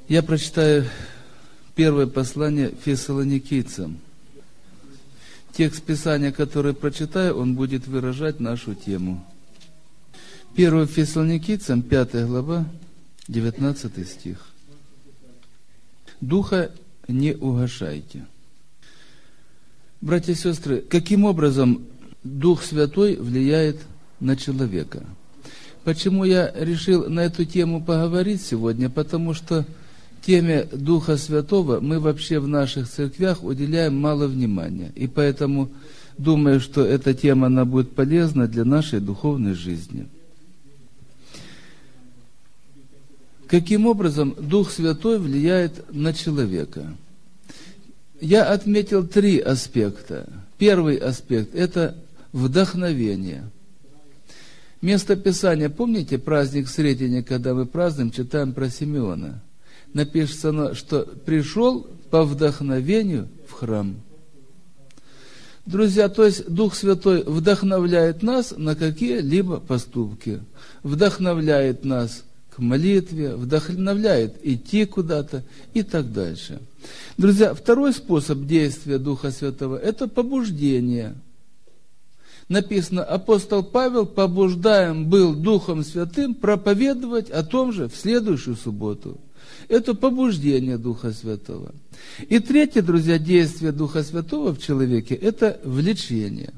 Я прочитаю первое послание Фессалоникийцам. Текст Писания, который прочитаю, он будет выражать нашу тему. 1 Фессалоникийцам, 5 глава, 19 стих. «Духа не угашайте». Братья и сестры, каким образом Дух Святой влияет на человека? Почему я решил на эту тему поговорить сегодня? Потому что теме Духа Святого мы вообще в наших церквях уделяем мало внимания. И поэтому думаю, что эта тема она будет полезна для нашей духовной жизни. Каким образом Дух Святой влияет на человека? Я отметил 3 аспекта. Первый аспект – это вдохновение. Место Писания, помните праздник Сретения, когда мы празднуем, читаем про Симеона? Напишется, что пришел по вдохновению в храм. Друзья, то есть Дух Святой вдохновляет нас на какие-либо поступки, вдохновляет нас к молитве, вдохновляет идти куда-то и так дальше. Друзья, второй способ действия Духа Святого – это побуждение. Написано, апостол Павел побуждаем был Духом Святым проповедовать о том же в следующую субботу. Это побуждение Духа Святого. И третье, друзья, действие Духа Святого в человеке – это влечение.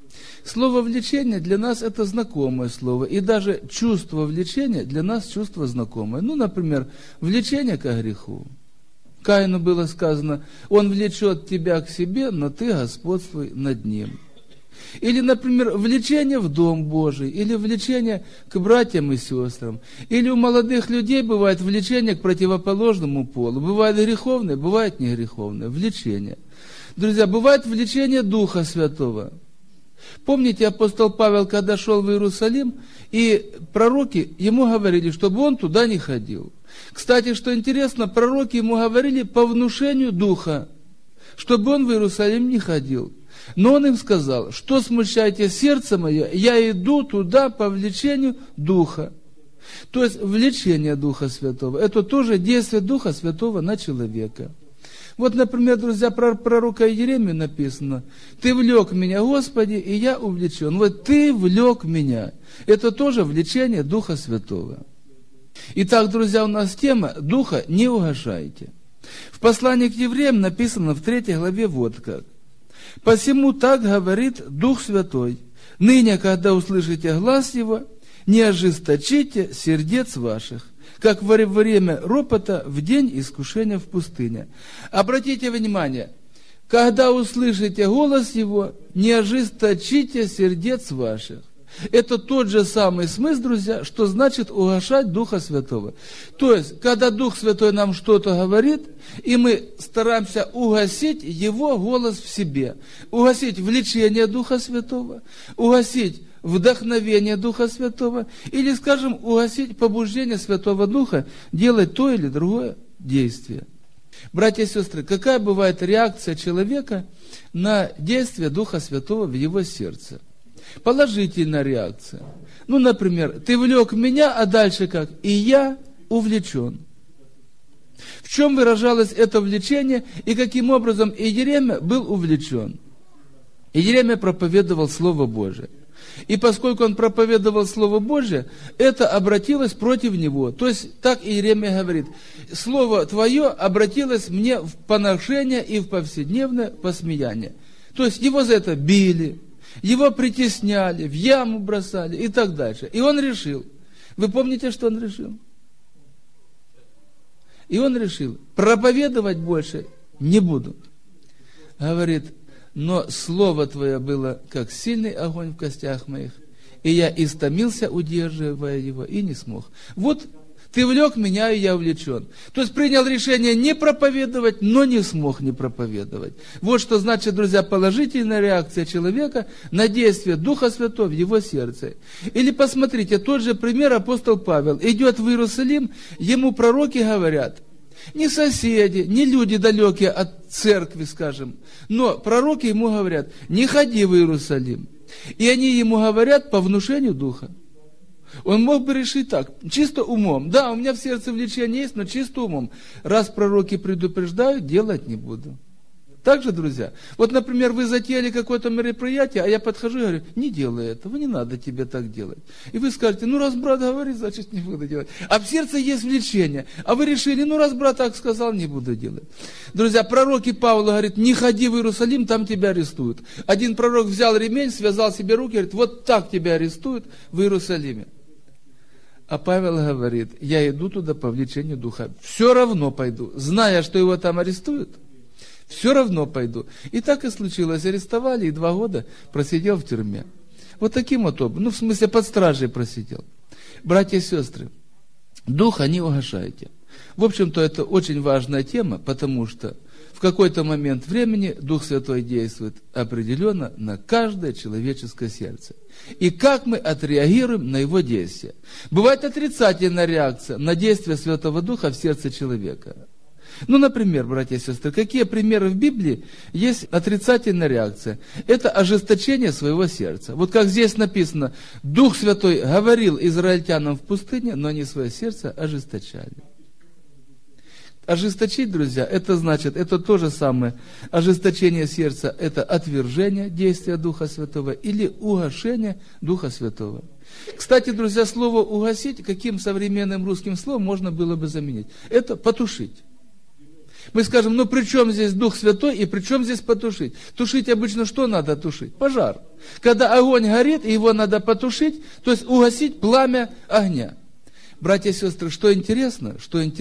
Слово «влечение» для нас – это знакомое слово, и даже чувство влечения для нас чувство знакомое. Ну, например, влечение ко греху. Каину было сказано, он влечет тебя к себе, но ты господствуй над ним. Или, например, влечение в Дом Божий, или влечение к братьям и сестрам. Или у молодых людей бывает влечение к противоположному полу. Бывает греховное, бывает не греховное. Влечение. Друзья, бывает влечение Духа Святого. Помните, апостол Павел, когда шел в Иерусалим, и пророки ему говорили, чтобы он туда не ходил. Кстати, что интересно, пророки ему говорили по внушению Духа, чтобы он в Иерусалим не ходил. Но он им сказал, что смущаете сердце мое, я иду туда по влечению Духа. То есть влечение Духа Святого, это тоже действие Духа Святого на человека. Вот, например, друзья, про пророка Иеремию написано, «Ты влек меня, Господи, и я увлечен». Вот «Ты влек меня». Это тоже влечение Духа Святого. Итак, друзья, у нас тема «Духа не угашайте». В послании к евреям написано в 3 главе вот как. «Посему так говорит Дух Святой, ныне, когда услышите глас Его, не ожесточите сердец ваших, как во время ропота в день искушения в пустыне». Обратите внимание, когда услышите голос Его, не ожесточите сердец ваших. Это тот же самый смысл, друзья, что значит угашать Духа Святого. То есть, когда Дух Святой нам что-то говорит, и мы стараемся угасить Его голос в себе, угасить влечение Духа Святого, угасить вдохновение Духа Святого, или, скажем, угасить побуждение Святого Духа делать то или другое действие. Братья и сестры, какая бывает реакция человека на действие Духа Святого в его сердце? Положительная реакция. Ну, например, ты влек меня, а дальше как? И я увлечен. В чем выражалось это влечение и каким образом Иеремия был увлечен? Иеремия проповедовал Слово Божие. И поскольку он проповедовал Слово Божие, это обратилось против него. То есть, так Иеремия говорит, Слово Твое обратилось мне в поношение и в повседневное посмеяние. То есть, его за это били, его притесняли, в яму бросали и так дальше. И он решил. Вы помните, что он решил? И он решил, проповедовать больше не буду. Говорит, но слово Твое было, как сильный огонь в костях моих, и я истомился, удерживая его, и не смог. Вот ты влек меня, и я увлечен. То есть принял решение не проповедовать, но не смог не проповедовать. Вот что значит, друзья, положительная реакция человека на действие Духа Святого в его сердце. Или посмотрите, тот же пример апостол Павел. Идет в Иерусалим, ему пророки говорят, не соседи, не люди далекие от церкви, скажем, но пророки ему говорят, не ходи в Иерусалим. И они ему говорят по внушению Духа. Он мог бы решить так, чисто умом. Да, у меня в сердце влечение есть, но чисто умом. Раз пророки предупреждают, делать не буду. Так же, друзья? Вот, например, вы затеяли какое-то мероприятие, а я подхожу и говорю, не делай этого, не надо тебе так делать. И вы скажете, ну раз брат говорит, значит не буду делать. А в сердце есть влечение. А вы решили, ну раз брат так сказал, не буду делать. Друзья, пророки Павла говорит, не ходи в Иерусалим, там тебя арестуют. Один пророк взял ремень, связал себе руки, говорит, вот так тебя арестуют в Иерусалиме. А Павел говорит, я иду туда по влечению духа. Все равно пойду, зная, что его там арестуют. Все равно пойду. И так и случилось. Арестовали, и 2 года просидел в тюрьме. Вот таким вот образом. Ну, в смысле, под стражей просидел. Братья и сестры, духа не угашайте. В общем-то, это очень важная тема, потому что в какой-то момент времени Дух Святой действует определенно на каждое человеческое сердце. И как мы отреагируем на его действие. Бывает отрицательная реакция на действие Святого Духа в сердце человека. Ну, например, братья и сестры, какие примеры в Библии есть отрицательная реакция? Это ожесточение своего сердца. Вот как здесь написано, Дух Святой говорил израильтянам в пустыне, но они свое сердце ожесточали. Ожесточить, друзья, это значит, это то же самое. Ожесточение сердца – это отвержение действия Духа Святого или угашение Духа Святого. Кстати, друзья, слово «угасить» каким современным русским словом можно было бы заменить? Это «потушить». Мы скажем, ну при чем здесь Дух Святой и при чем здесь потушить? Тушить обычно что надо тушить? Пожар. Когда огонь горит, и его надо потушить, то есть угасить пламя огня. Братья и сестры, что интересно,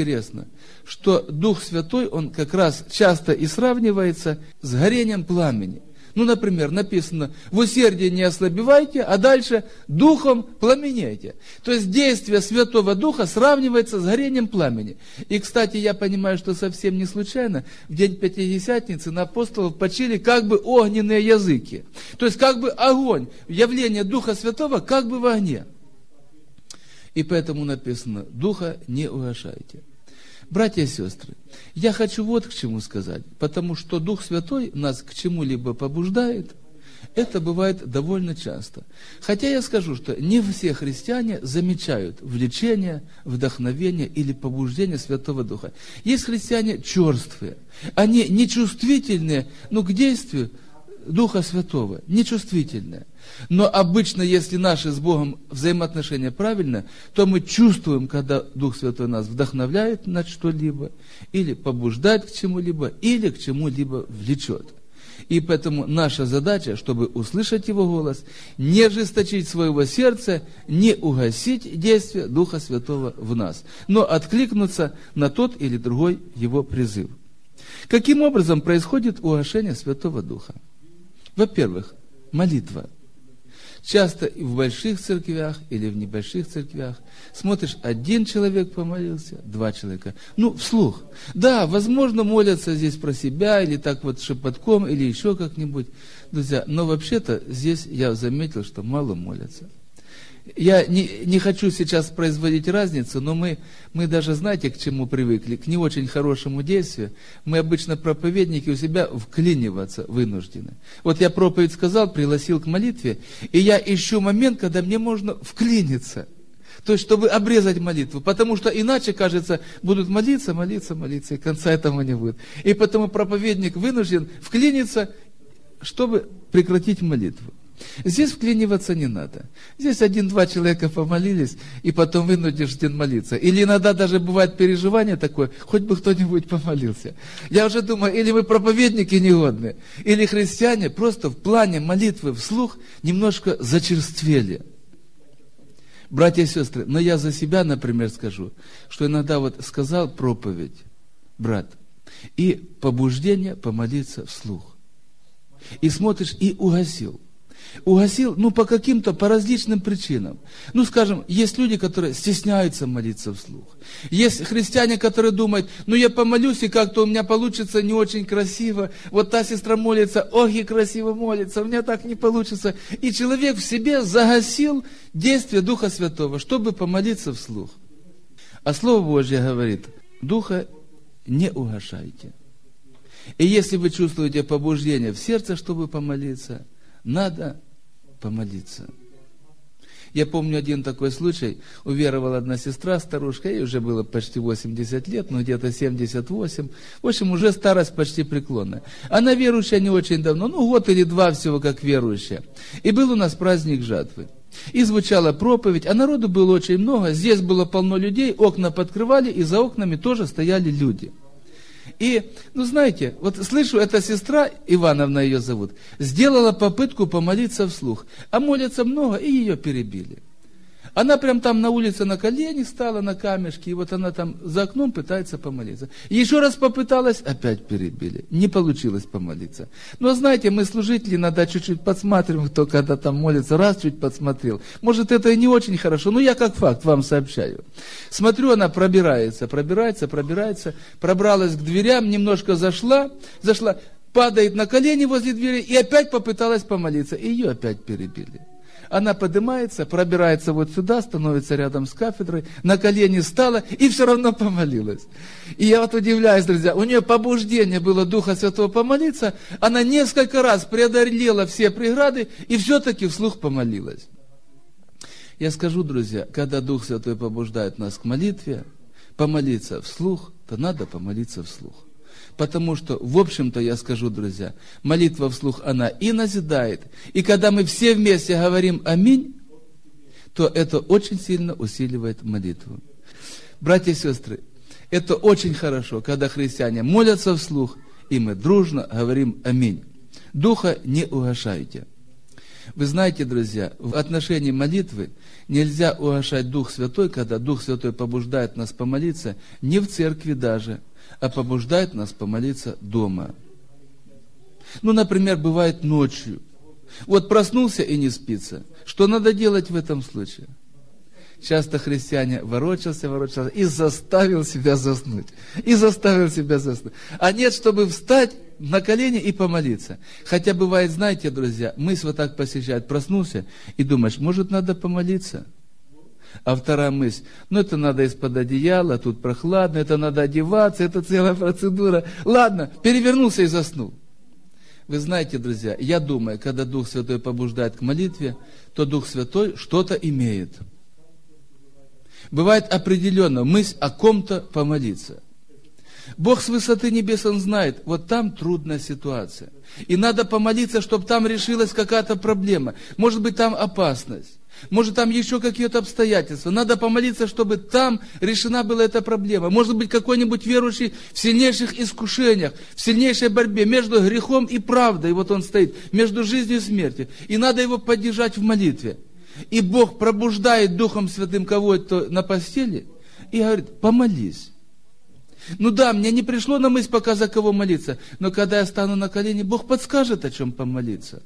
что Дух Святой, он как раз часто и сравнивается с горением пламени. Ну, например, написано, в усердии не ослабевайте, а дальше духом пламенейте. То есть действие Святого Духа сравнивается с горением пламени. И, кстати, я понимаю, что совсем не случайно в день Пятидесятницы на апостолов почили как бы огненные языки. То есть как бы огонь, явление Духа Святого как бы в огне. И поэтому написано, Духа не угашайте. Братья и сестры, я хочу вот к чему сказать, потому что Дух Святой нас к чему-либо побуждает, это бывает довольно часто. Хотя я скажу, что не все христиане замечают влечение, вдохновение или побуждение Святого Духа. Есть христиане черствые, они нечувствительные, к действию Духа Святого, нечувствительные. Но обычно, если наши с Богом взаимоотношения правильные, то мы чувствуем, когда Дух Святой нас вдохновляет на что-либо, или побуждает к чему-либо, или к чему-либо влечет. И поэтому наша задача, чтобы услышать Его голос, не ожесточить своего сердца, не угасить действие Духа Святого в нас, но откликнуться на тот или другой Его призыв. Каким образом происходит угашение Святого Духа? Во-первых, молитва. Часто и в больших церквях или в небольших церквях смотришь, 1 человек помолился, 2 человека. Вслух. Да, возможно, молятся здесь про себя, или так вот шепотком, или еще как-нибудь. Друзья, но вообще-то здесь я заметил, что мало молятся. Я не хочу сейчас производить разницу, но мы даже, знаете, к чему привыкли? К не очень хорошему действию. Мы обычно, проповедники, у себя вклиниваться вынуждены. Вот я проповедь сказал, пригласил к молитве, и я ищу момент, когда мне можно вклиниться. То есть, чтобы обрезать молитву. Потому что иначе, кажется, будут молиться, и конца этому не будет. И потому проповедник вынужден вклиниться, чтобы прекратить молитву. Здесь вклиниваться не надо. Здесь 1-2 человека помолились, и потом вынужден молиться. Или иногда даже бывает переживание такое, хоть бы кто-нибудь помолился. Я уже думаю, или мы проповедники негодные, или христиане просто в плане молитвы вслух немножко зачерствели. Братья и сестры, но я за себя, например, скажу, что иногда вот сказал проповедь, брат, и побуждение помолиться вслух. И смотришь, и угасил. Угасил, по различным причинам. Скажем, есть люди, которые стесняются молиться вслух. Есть христиане, которые думают, я помолюсь, и как-то у меня получится не очень красиво. Вот та сестра молится, ох, и красиво молится, у меня так не получится. И человек в себе загасил действие Духа Святого, чтобы помолиться вслух. А Слово Божье говорит, Духа не угашайте. И если вы чувствуете побуждение в сердце, чтобы помолиться, надо помолиться. Я помню один такой случай. Уверовала одна сестра, старушка, ей уже было почти 80 лет, ну где-то 78. В общем, уже старость почти преклонная. Она верующая не очень давно, ну год или два всего как верующая. И был у нас праздник жатвы. И звучала проповедь, а народу было очень много. Здесь было полно людей, окна подкрывали, и за окнами тоже стояли люди. И, ну знаете, вот слышу, эта сестра, Ивановна ее зовут, сделала попытку помолиться вслух. А молятся много, и ее перебили. Она прям там на улице на колени стала, на камешке, и вот она там за окном пытается помолиться. Еще раз попыталась, опять перебили. Не получилось помолиться. Но знаете, мы служители иногда чуть-чуть подсматриваем, кто когда там молится, раз чуть подсмотрел. Может, это и не очень хорошо, но я как факт вам сообщаю. Смотрю, она пробирается, пробралась к дверям, немножко зашла, падает на колени возле двери и опять попыталась помолиться. И ее опять перебили. Она поднимается, пробирается вот сюда, становится рядом с кафедрой, на колени стала и все равно помолилась. И я вот удивляюсь, друзья, у нее побуждение было Духа Святого помолиться, она несколько раз преодолела все преграды и все-таки вслух помолилась. Я скажу, друзья, когда Дух Святой побуждает нас к молитве, помолиться вслух, то надо помолиться вслух. Потому что, в общем-то, я скажу, друзья, молитва вслух, она и назидает. И когда мы все вместе говорим «Аминь», то это очень сильно усиливает молитву. Братья и сестры, это очень хорошо, когда христиане молятся вслух, и мы дружно говорим «Аминь». Духа не угашайте. Вы знаете, друзья, в отношении молитвы нельзя угашать Дух Святой, когда Дух Святой побуждает нас помолиться, не в церкви даже, а побуждает нас помолиться дома. Ну, например, бывает ночью. Вот проснулся и не спится. Что надо делать в этом случае? Часто христиане ворочался и заставил себя заснуть. А нет, чтобы встать на колени и помолиться. Хотя бывает, знаете, друзья, мысль вот так посещает, проснулся и думаешь, может, надо помолиться? А вторая мысль, это надо из-под одеяла, тут прохладно, это надо одеваться, это целая процедура. Ладно, перевернулся и заснул. Вы знаете, друзья, я думаю, когда Дух Святой побуждает к молитве, то Дух Святой что-то имеет. Бывает определенно мысль о ком-то помолиться. Бог с высоты небес, Он знает, вот там трудная ситуация. И надо помолиться, чтобы там решилась какая-то проблема. Может быть, там опасность. Может, там еще какие-то обстоятельства. Надо помолиться, чтобы там решена была эта проблема. Может быть, какой-нибудь верующий в сильнейших искушениях, в сильнейшей борьбе между грехом и правдой. И вот он стоит между жизнью и смертью. И надо его поддержать в молитве. И Бог пробуждает Духом Святым кого-то на постели и говорит, помолись. Ну да, мне не пришло на мысль пока за кого молиться, но когда я стану на колени, Бог подскажет, о чем помолиться.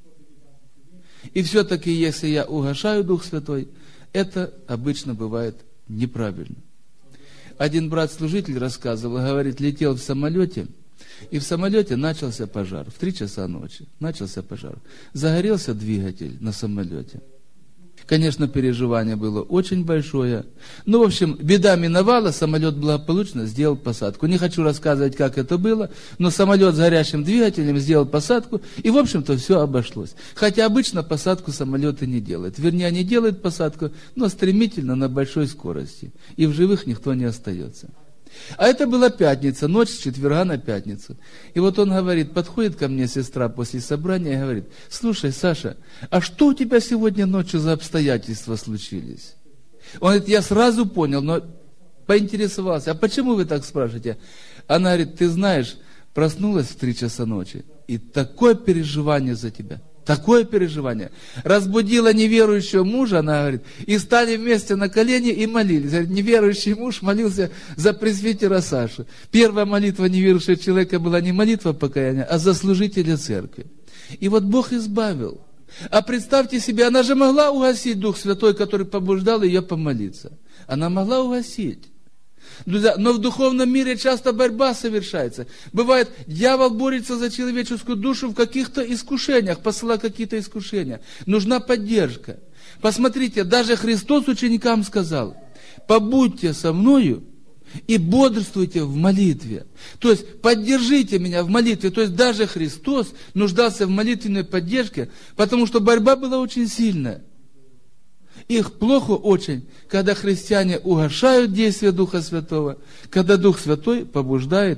И все-таки, если я угашаю Дух Святой, это обычно бывает неправильно. Один брат-служитель рассказывал, говорит, летел в самолете, и в самолете начался пожар. В 3 часа ночи начался пожар. Загорелся двигатель на самолете. Конечно, переживание было очень большое. Ну, в общем, беда миновала, самолет благополучно сделал посадку. Не хочу рассказывать, как это было, но самолет с горящим двигателем сделал посадку, и, в общем-то, все обошлось. Хотя обычно посадку самолеты не делают. Вернее, они делают посадку, но стремительно, на большой скорости. И в живых никто не остается. А это была пятница, ночь с четверга на пятницу. И вот он говорит, подходит ко мне сестра после собрания и говорит, слушай, Саша, а что у тебя сегодня ночью за обстоятельства случились? Он говорит, я сразу понял, но поинтересовался, а почему вы так спрашиваете? Она говорит, ты знаешь, проснулась в 3 часа ночи, и такое переживание за тебя. Такое переживание. Разбудила неверующего мужа, она говорит, и стали вместе на колени и молились. Говорит, неверующий муж молился за пресвитера Сашу. Первая молитва неверующего человека была не молитва покаяния, а за служителя церкви. И вот Бог избавил. А представьте себе, она же могла угасить Дух Святой, который побуждал ее помолиться. Она могла угасить. Друзья, но в духовном мире часто борьба совершается. Бывает, дьявол борется за человеческую душу в каких-то искушениях, посылая какие-то искушения. Нужна поддержка. Посмотрите, даже Христос ученикам сказал, побудьте со мною и бодрствуйте в молитве. То есть, поддержите меня в молитве. То есть, даже Христос нуждался в молитвенной поддержке, потому что борьба была очень сильная. Их плохо очень, когда христиане угашают действие Духа Святого, когда Дух Святой побуждает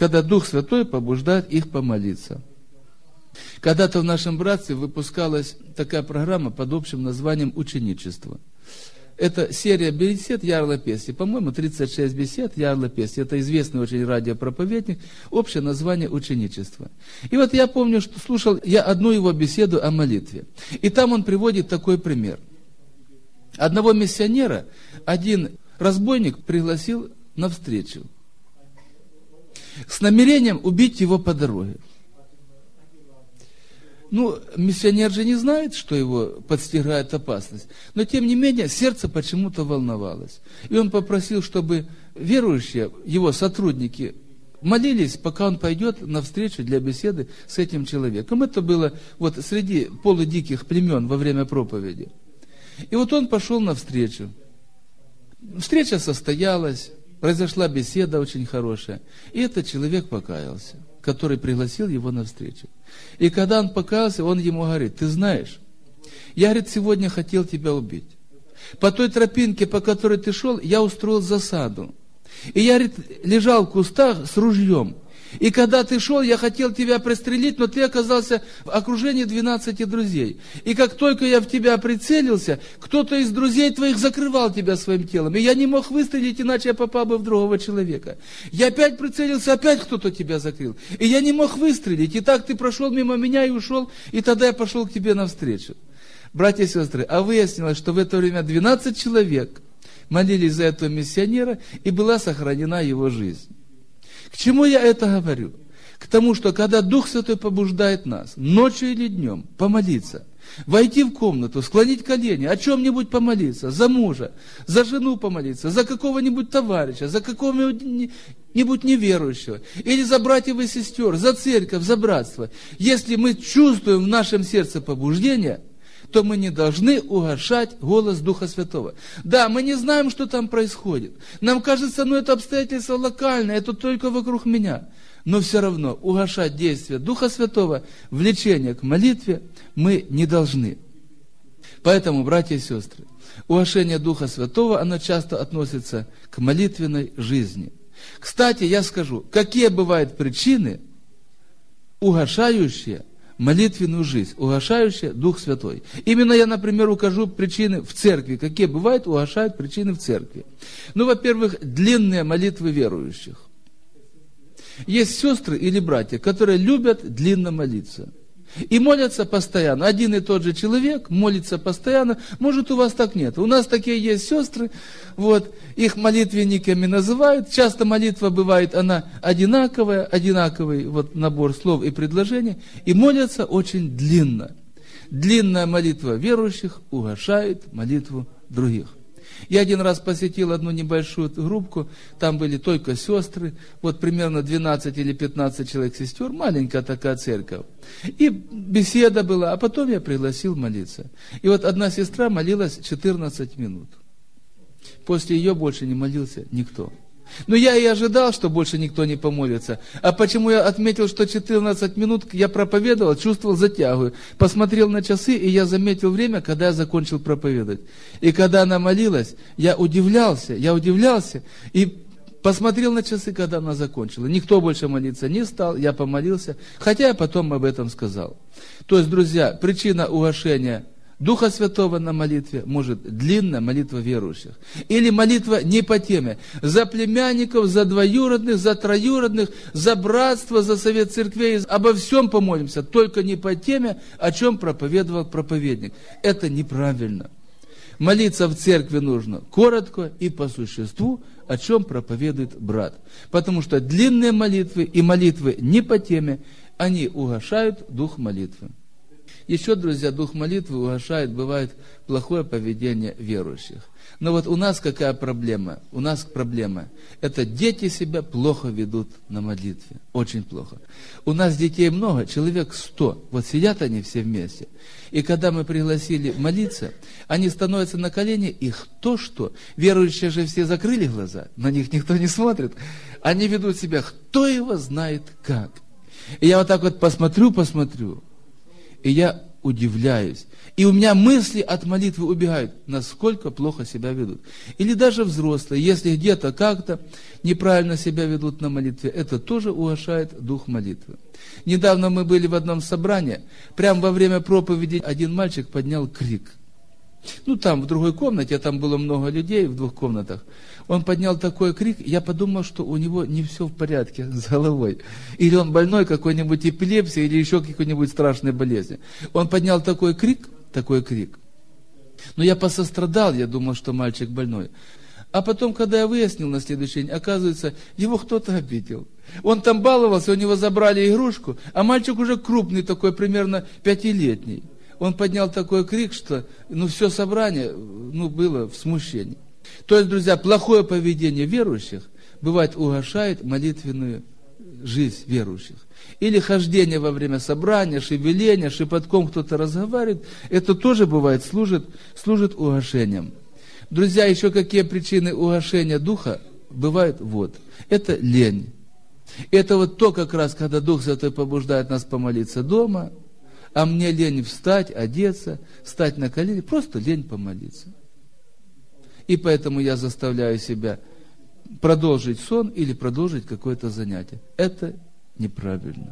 их помолиться. Когда-то в нашем братстве выпускалась такая программа под общим названием «Ученичество». Это серия бесед Ярла Пести, по-моему, 36 бесед Ярла Пести. Это известный очень радиопроповедник, общее название «Ученичество». И вот я помню, что слушал я одну его беседу о молитве. И там он приводит такой пример. Одного миссионера один разбойник пригласил на встречу с намерением убить его по дороге. Миссионер же не знает, что его подстерегает опасность. Но, тем не менее, сердце почему-то волновалось. И он попросил, чтобы верующие, его сотрудники, молились, пока он пойдет на встречу для беседы с этим человеком. Это было среди полудиких племен во время проповеди. И он пошел на встречу. Встреча состоялась, произошла беседа очень хорошая. И этот человек покаялся, который пригласил его на встречу. И когда он покаялся, он ему говорит: ты знаешь, я, говорит, сегодня хотел тебя убить. По той тропинке, по которой ты шел, я устроил засаду. И я, говорит, лежал в кустах с ружьем. И когда ты шел, я хотел тебя пристрелить, но ты оказался в окружении 12 друзей. И как только я в тебя прицелился, кто-то из друзей твоих закрывал тебя своим телом. И я не мог выстрелить, иначе я попал бы в другого человека. Я опять прицелился, опять кто-то тебя закрыл. И я не мог выстрелить. И так ты прошел мимо меня и ушел, и тогда я пошел к тебе навстречу. Братья и сестры, а выяснилось, что в это время 12 человек молились за этого миссионера, и была сохранена его жизнь. К чему я это говорю? К тому, что когда Дух Святой побуждает нас ночью или днем помолиться, войти в комнату, склонить колени, о чем-нибудь помолиться, за мужа, за жену помолиться, за какого-нибудь товарища, за какого-нибудь неверующего, или за братьев и сестер, за церковь, за братство. Если мы чувствуем в нашем сердце побуждение, то мы не должны угашать голос Духа Святого. Да, мы не знаем, что там происходит. Нам кажется, это обстоятельство локальное, это только вокруг меня. Но все равно угашать действие Духа Святого, влечение к молитве мы не должны. Поэтому, братья и сестры, угашение Духа Святого, оно часто относится к молитвенной жизни. Кстати, я скажу, какие бывают причины, угашающие молитвенную жизнь, угашающая Дух Святой. Именно я, например, укажу причины в церкви. Какие бывают, угашают причины в церкви. Во-первых, длинные молитвы верующих. Есть сестры или братья, которые любят длинно молиться. И молятся постоянно. Один и тот же человек молится постоянно. Может, у вас так нет. У нас такие есть сестры, их молитвенниками называют. Часто молитва бывает, она одинаковый набор слов и предложений. И молятся очень длинно. Длинная молитва верующих угашает молитву других. Я один раз посетил одну небольшую группку, там были только сестры, примерно 12 или 15 человек сестер, маленькая такая церковь. И беседа была, а потом я пригласил молиться. И одна сестра молилась 14 минут. После ее больше не молился никто. Но я и ожидал, что больше никто не помолится. А почему я отметил, что 14 минут я проповедовал, чувствовал затягу. Посмотрел на часы, и я заметил время, когда я закончил проповедовать. И когда она молилась, я удивлялся, и посмотрел на часы, когда она закончила. Никто больше молиться не стал, я помолился, хотя я потом об этом сказал. То есть, друзья, причина угашения Духа Святого на молитве может длинная молитва верующих. Или молитва не по теме. За племянников, за двоюродных, за троюродных, за братство, за совет церквей. Обо всем помолимся, только не по теме, о чем проповедовал проповедник. Это неправильно. Молиться в церкви нужно коротко и по существу, о чем проповедует брат. Потому что длинные молитвы и молитвы не по теме, они угашают дух молитвы. Еще, друзья, дух молитвы угашает, бывает плохое поведение верующих. Но у нас какая проблема? У нас проблема. Это дети себя плохо ведут на молитве. Очень плохо. У нас детей много, человек 100. Сидят они все вместе. И когда мы пригласили молиться, они становятся на колени, и кто что. Верующие же все закрыли глаза, на них никто не смотрит. Они ведут себя, кто его знает как. И я так посмотрю, и я удивляюсь. И у меня мысли от молитвы убегают, насколько плохо себя ведут. Или даже взрослые, если где-то как-то неправильно себя ведут на молитве, это тоже угошает дух молитвы. Недавно мы были в одном собрании, прямо во время проповеди один мальчик поднял крик. Там в другой комнате, там было много людей в 2 комнатах. Он поднял такой крик, я подумал, что у него не все в порядке с головой. Или он больной какой-нибудь эпилепсией, или еще какой-нибудь страшной болезни. Он поднял такой крик. Но я посострадал, я думал, что мальчик больной. А потом, когда я выяснил на следующий день, оказывается, его кто-то обидел. Он там баловался, у него забрали игрушку, а мальчик уже крупный такой, примерно 5-летний. Он поднял такой крик, что все собрание было в смущении. То есть, друзья, плохое поведение верующих бывает угошает молитвенную жизнь верующих. Или хождение во время собрания, шевеление, шепотком кто-то разговаривает, это тоже бывает, служит угошением. Друзья, еще какие причины угошения духа бывают? Это лень. Это то как раз, когда Дух Святой побуждает нас помолиться дома, а мне лень встать, одеться, встать на колени, просто лень помолиться. И поэтому я заставляю себя продолжить сон или продолжить какое-то занятие. Это неправильно.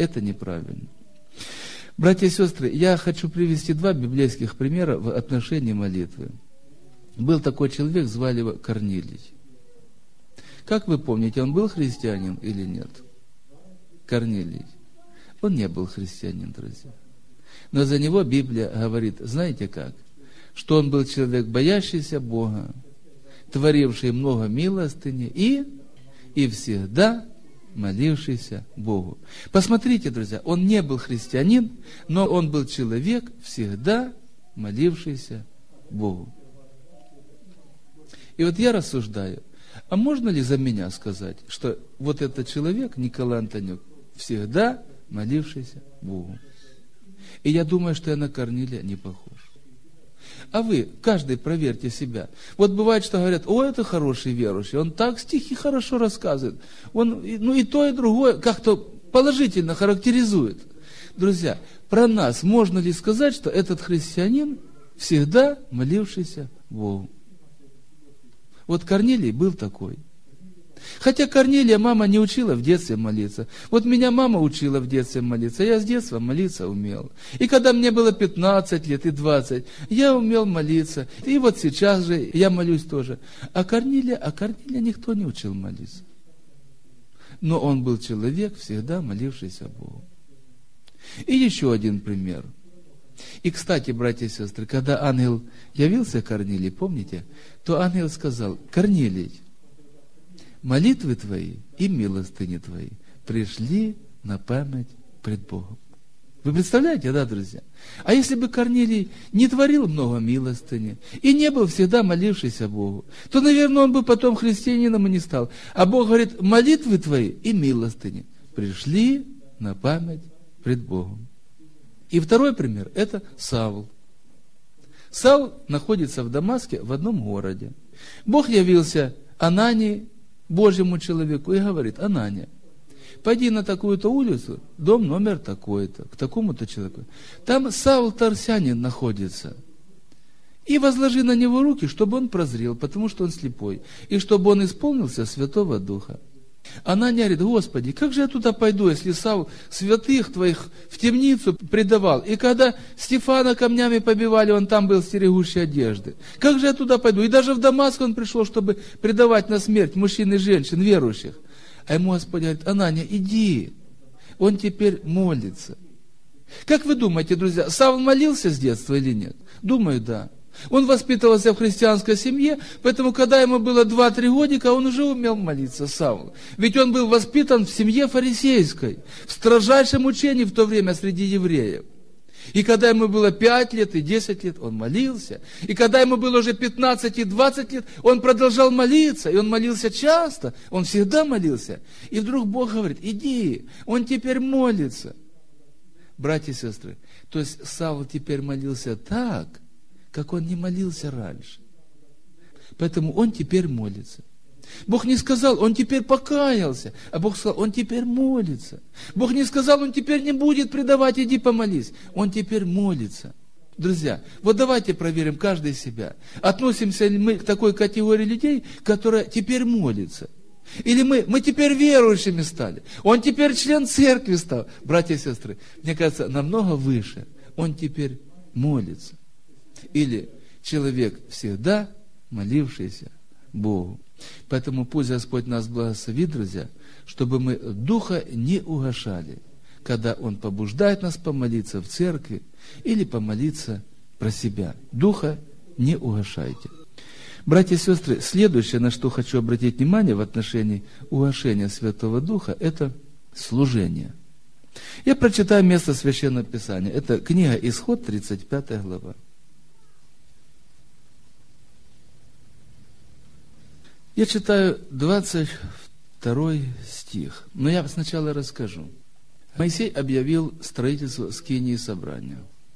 Братья и сестры, я хочу привести 2 библейских примера в отношении молитвы. Был такой человек, звали его Корнилий. Как вы помните, он был христианин или нет? Корнилий. Он не был христианин, друзья. Но за него Библия говорит, знаете как? Что он был человек, боящийся Бога, творивший много милостыни и всегда молившийся Богу. Посмотрите, друзья, он не был христианин, но он был человек, всегда молившийся Богу. И я рассуждаю, а можно ли за меня сказать, что этот человек, Николай Антонюк, всегда молившийся Богу? И я думаю, что я на Корнилия не похож. А вы, каждый, проверьте себя. Бывает, что говорят, это хороший верующий, он так стихи хорошо рассказывает. Он, и то, и другое как-то положительно характеризует. Друзья, про нас можно ли сказать, что этот христианин всегда молившийся Богу? Корнилий был такой. Хотя Корнилия мама не учила в детстве молиться. Меня мама учила в детстве молиться, я с детства молиться умел. И когда мне было 15 лет и 20, я умел молиться. И сейчас же я молюсь тоже. А Корнилия никто не учил молиться. Но он был человек, всегда молившийся Богу. И еще один пример. И, кстати, братья и сестры, когда ангел явился Корнилию, помните, то ангел сказал, Корнилий, молитвы твои и милостыни твои пришли на память пред Богом. Вы представляете, да, друзья? А если бы Корнилий не творил много милостыни и не был всегда молившийся Богу, то, наверное, он бы потом христианином и не стал. А Бог говорит, молитвы твои и милостыни пришли на память пред Богом. И второй пример – это Савл. Савл находится в Дамаске, в одном городе. Бог явился Анании, Божьему человеку, и говорит, Анания, пойди на такую-то улицу, дом номер такой-то, к такому-то человеку. Там Савл Тарсянин находится. И возложи на него руки, чтобы он прозрел, потому что он слепой, и чтобы он исполнился Святого Духа. Анания говорит, Господи, как же я туда пойду, если Савл святых твоих в темницу предавал, и когда Стефана камнями побивали, он там был стерегущий одежды. Как же я туда пойду? И даже в Дамаск он пришел, чтобы предавать на смерть мужчин и женщин, верующих. А ему Господь говорит, Анания, иди, он теперь молится. Как вы думаете, друзья, Савл молился с детства или нет? Думаю, да. Он воспитывался в христианской семье, поэтому, когда ему было 2-3 годика, он уже умел молиться, Савл. Ведь он был воспитан в семье фарисейской, в строжайшем учении в то время среди евреев. И когда ему было 5 лет и 10 лет, он молился. И когда ему было уже 15 и 20 лет, он продолжал молиться. И он молился часто, он всегда молился. И вдруг Бог говорит, иди, он теперь молится. Братья и сестры, то есть Савл теперь молился так, как он не молился раньше. Поэтому он теперь молится. Бог не сказал, он теперь покаялся, а Бог сказал, он теперь молится. Бог не сказал, он теперь не будет предавать, иди помолись. Он теперь молится. Друзья, вот давайте проверим каждый себя. Относимся ли мы к такой категории людей, которая теперь молится? Или мы теперь верующими стали? Он теперь член церкви стал. Братья и сестры, мне кажется, намного выше. Он теперь молится. Или человек всегда молившийся Богу. Поэтому пусть Господь нас благословит, друзья, чтобы мы Духа не угашали, когда Он побуждает нас помолиться в церкви или помолиться про себя. Духа не угашайте. Братья и сестры, следующее, на что хочу обратить внимание в отношении угашения Святого Духа, это служение. Я прочитаю место Священного Писания. Это книга Исход, 35 глава. Я читаю 22 стих, но я сначала расскажу. Моисей объявил строительство скинии собрания.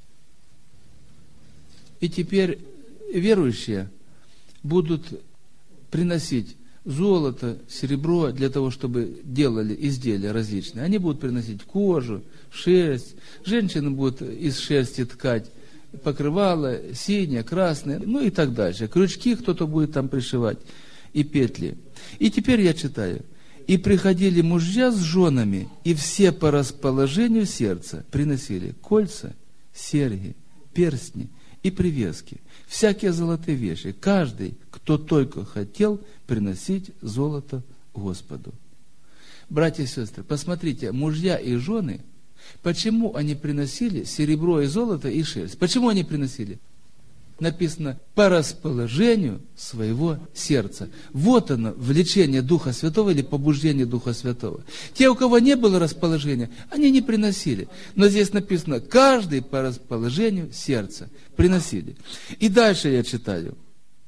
И теперь верующие будут приносить золото, серебро для того, чтобы делали изделия различные. Они будут приносить кожу, шерсть. Женщины будут из шерсти ткать покрывало, синее, красное, ну и так дальше. Крючки кто-то будет там пришивать и петли. И теперь я читаю. «И приходили мужья с женами, и все по расположению сердца приносили кольца, серьги, перстни и привески, всякие золотые вещи, каждый, кто только хотел приносить золото Господу». Братья и сестры, посмотрите, мужья и жены, почему они приносили серебро и золото и шерсть? Почему они приносили? Написано, по расположению своего сердца. Вот оно, влечение Духа Святого или побуждение Духа Святого. Те, у кого не было расположения, они не приносили. Но здесь написано, каждый по расположению сердца приносили. И дальше я читаю.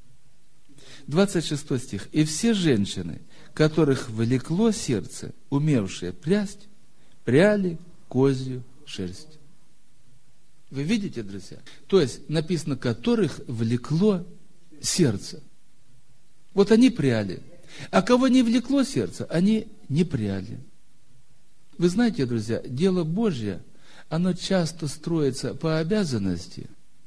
26 стих. «И все женщины, которых влекло сердце, умевшие прясть, пряли козью шерсть». Вы видите, друзья? То есть написано, которых влекло сердце. Вот они пряли. А кого не влекло сердце, они не пряли. Вы знаете, друзья, дело Божье, оно часто строится по обязанности,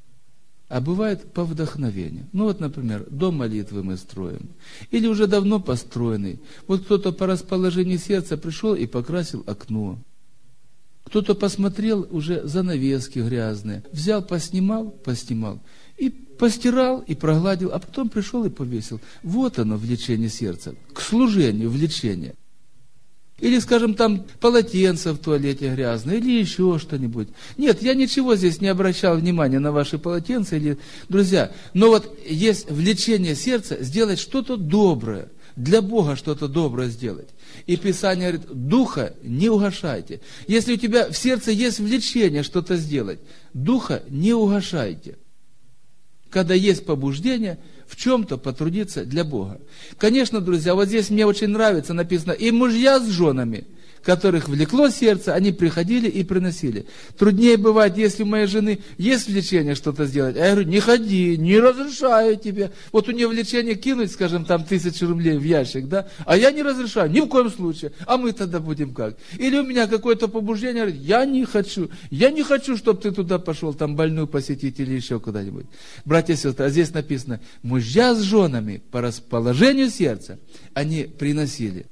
а бывает по вдохновению. Ну вот, например, дом молитвы мы строим. Или уже давно построенный. Вот кто-то по расположению сердца пришел и покрасил окно. Кто-то посмотрел, уже занавески грязные, взял, поснимал, и постирал, и прогладил, а потом пришел и повесил. Вот оно, влечение сердца, к служению, влечение. Или, скажем, там полотенце в туалете грязное, или еще что-нибудь. Нет, я ничего здесь не обращал внимания на ваши полотенца, друзья, но вот есть влечение сердца сделать что-то доброе, для Бога что-то доброе сделать. И Писание говорит, Духа не угашайте. Если у тебя в сердце есть влечение что-то сделать, Духа не угашайте. Когда есть побуждение, в чем-то потрудиться для Бога. Конечно, друзья, вот здесь мне очень нравится, написано, и мужья с женами, которых влекло сердце, они приходили и приносили. Труднее бывает, если у моей жены есть влечение что-то сделать, а я говорю, не ходи, не разрешаю тебе. Вот у нее влечение кинуть, скажем, там 1000 рублей в ящик, да, а я не разрешаю, ни в коем случае. А мы тогда будем как? Или у меня какое-то побуждение, говорит, я не хочу, чтобы ты туда пошел, там больную посетить или еще куда-нибудь. Братья и сестры, а здесь написано, мужья с женами по расположению сердца, они приносили.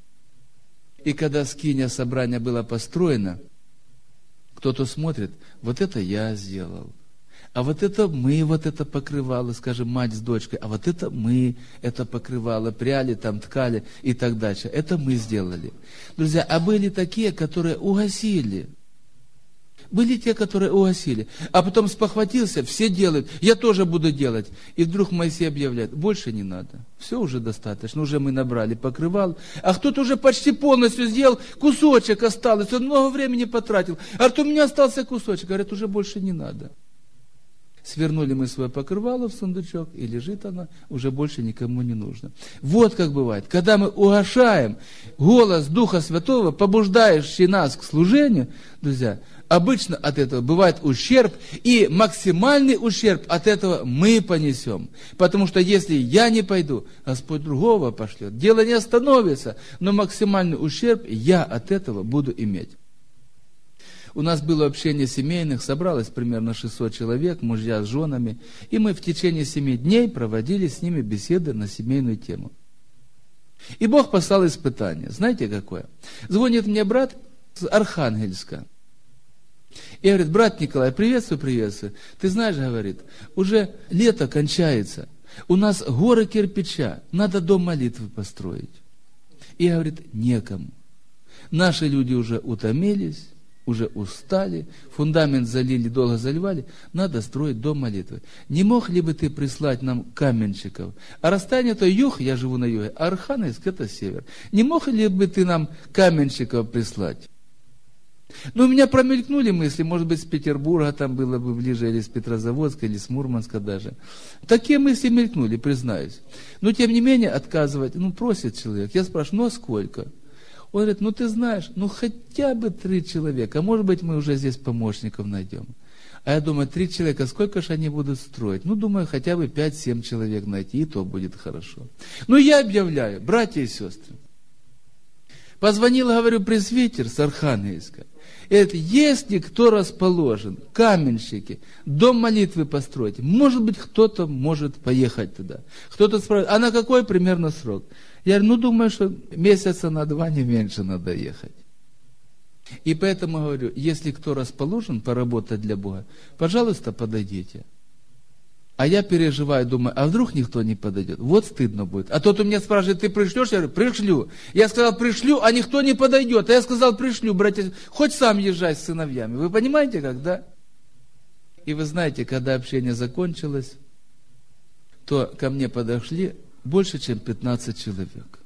И когда скиния собрания была построена, кто-то смотрит, вот это я сделал, а вот это мы вот это покрывало, скажем, мать с дочкой, а вот это мы это покрывало, пряли там, ткали и так дальше. Это мы сделали. Друзья, а были такие, которые угасили. Были те, которые угасили. А потом спохватился, все делают, я тоже буду делать. И вдруг Моисей объявляет, больше не надо. Все уже достаточно, уже мы набрали покрывал. А кто-то уже почти полностью сделал, кусочек осталось, он много времени потратил. А вот у меня остался кусочек, говорят, уже больше не надо. Свернули мы свое покрывало в сундучок, и лежит она, уже больше никому не нужно. Вот как бывает. Когда мы угашаем голос Духа Святого, побуждающий нас к служению, друзья, обычно от этого бывает ущерб, и максимальный ущерб от этого мы понесем. Потому что если я не пойду, Господь другого пошлет. Дело не остановится, но максимальный ущерб я от этого буду иметь. У нас было общение семейных, собралось примерно 600 человек, мужья с женами, и мы в течение 7 дней проводили с ними беседы на семейную тему. И Бог послал испытание. Знаете какое? Звонит мне брат с Архангельска. И говорит: брат Николай, приветствую, приветствую. Ты знаешь, говорит, уже лето кончается, у нас горы кирпича, надо дом молитвы построить. И говорит: некому. Наши люди уже утомились, уже устали, фундамент залили, долго заливали, надо строить дом молитвы. Не мог ли бы ты прислать нам каменщиков? А расстояние то юг, я живу на юге, а Архангельск это север. Не мог ли бы ты нам каменщиков прислать? Ну, у меня промелькнули мысли, может быть, с Петербурга там было бы ближе, или с Петрозаводска, или с Мурманска даже. Такие мысли мелькнули, признаюсь. Но, тем не менее, отказывать, просит человек. Я спрашиваю: а сколько? Он говорит: ты знаешь, хотя бы 3 человека, а может быть, мы уже здесь помощников найдем. А я думаю, 3 человека, сколько же они будут строить? Думаю, хотя бы 5-7 человек найти, и то будет хорошо. Я объявляю, братья и сестры. Позвонил, говорю, пресвитер с Архангельска. И говорит: если кто расположен, каменщики, дом молитвы построить, может быть, кто-то может поехать туда. Кто-то спрашивает: а на какой примерно срок? Я говорю: думаю, что месяца на 2, не меньше надо ехать. И поэтому говорю, если кто расположен поработать для Бога, пожалуйста, подойдите. А я переживаю, думаю, а вдруг никто не подойдет? Вот стыдно будет. А тот у меня спрашивает: ты пришлешь? Я говорю: пришлю. Я сказал: пришлю, а никто не подойдет. А я сказал: пришлю, братья, хоть сам езжай с сыновьями. Вы понимаете, как, да? И вы знаете, когда общение закончилось, то ко мне подошли больше, чем 15 человек.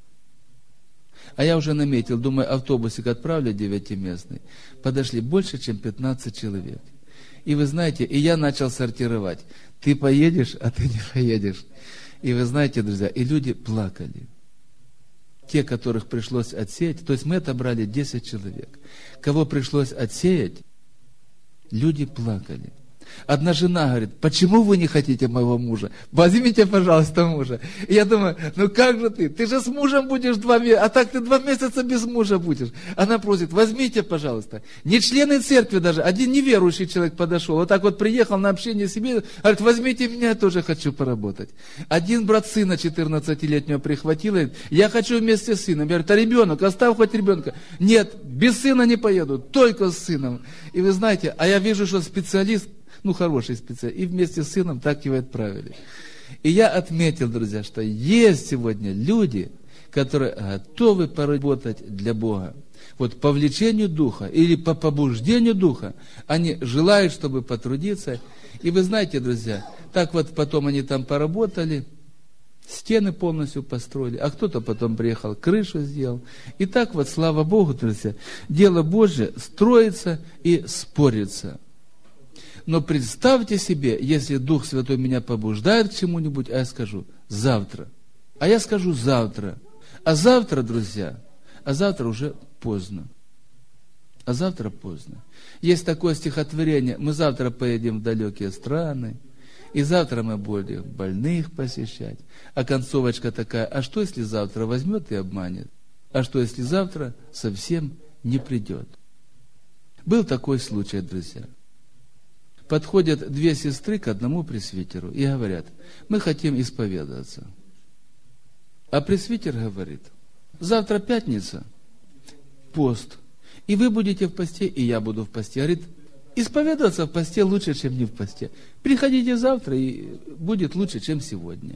А я уже наметил, думаю, автобусик отправлю 9-местный. Подошли больше, чем 15 человек. И вы знаете, и я начал сортировать. Ты поедешь, а ты не поедешь. И вы знаете, друзья, и люди плакали. Те, которых пришлось отсеять, то есть мы отобрали 10 человек. Кого пришлось отсеять, люди плакали. Одна жена говорит: почему вы не хотите моего мужа? Возьмите, пожалуйста, мужа. И я думаю, как же ты же с мужем будешь 2 месяца, а так ты 2 месяца без мужа будешь. Она просит: возьмите, пожалуйста. Не члены церкви даже, один неверующий человек подошел, вот так вот приехал на общение семьи, говорит: возьмите меня, я тоже хочу поработать. Один брат сына 14-летнего прихватил, говорит: я хочу вместе с сыном. Я говорю: а ребенок, оставь хоть ребенка. Нет, без сына не поеду, только с сыном. И вы знаете, а я вижу, что специалист, хороший специалист, и вместе с сыном так его отправили. И я отметил, друзья, что есть сегодня люди, которые готовы поработать для Бога. Вот по влечению духа или по побуждению духа они желают, чтобы потрудиться. И вы знаете, друзья, так вот потом они там поработали, стены полностью построили, а кто-то потом приехал, крышу сделал. И так вот, слава Богу, друзья, дело Божье строится и спорится. Но представьте себе, если Дух Святой меня побуждает к чему-нибудь, а я скажу: завтра. А я скажу: завтра. А завтра, друзья, уже поздно. А завтра поздно. Есть такое стихотворение: мы завтра поедем в далекие страны, и завтра мы будем больных посещать. А концовочка такая: а что, если завтра возьмет и обманет? А что, если завтра совсем не придет? Был такой случай, друзья. Подходят 2 сестры к одному пресвитеру и говорят: мы хотим исповедаться. А пресвитер говорит: завтра пятница, пост, и вы будете в посте, и я буду в посте. Говорит: исповедоваться в посте лучше, чем не в посте. Приходите завтра, и будет лучше, чем сегодня.